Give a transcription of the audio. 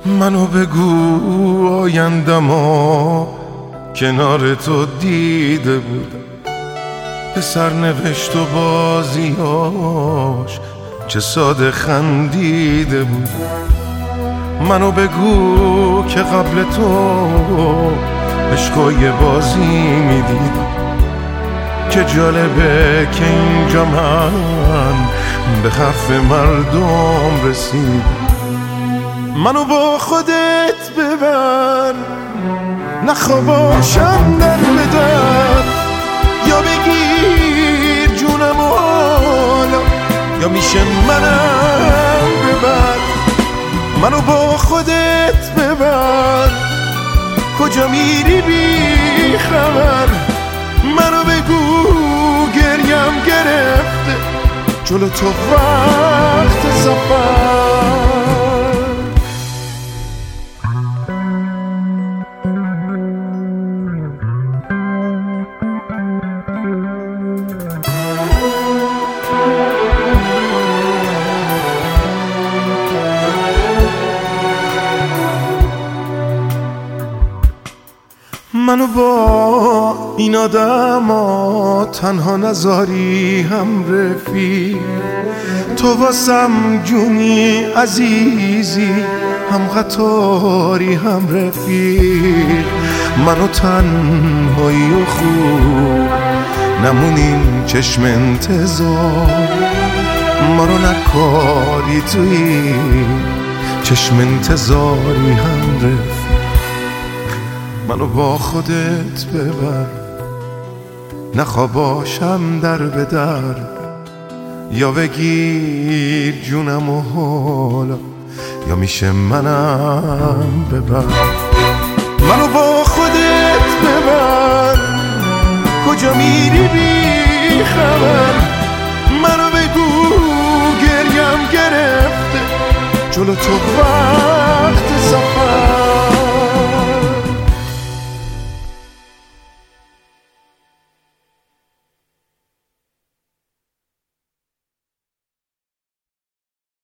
منو بگو آیندما کنار تو دیده بودم، به سرنوشت و بازیاش چه ساده خندیده بودم. منو بگو که قبل تو عشقای بازی میدیدم، چه جالبه که اینجا من به حرف مردم رسیدم. منو با خودت ببر، نخواباشم در بدر، یا بگیر جونم و حالا یا میشه منم ببر. منو با خودت ببر، کجا میری بی خبر. منو بگو گریم گرفته جلو تو وقت سفر. منو با این آدما تنها نذاری هم رفیق، تو واسم جونی عزیزی، هم قطاری هم رفیق. منو تنهایی و خوب نمونیم چشم انتظار، ما رو نکاری توی چشم انتظاری هم رفیق. منو با خودت ببر، نخواباشم در به در، یا بگیر جونم و حالا یا میشه منم ببر. منو با خودت ببر، کجا میری بی خبر. منو بگو گریم گرفته جلو تو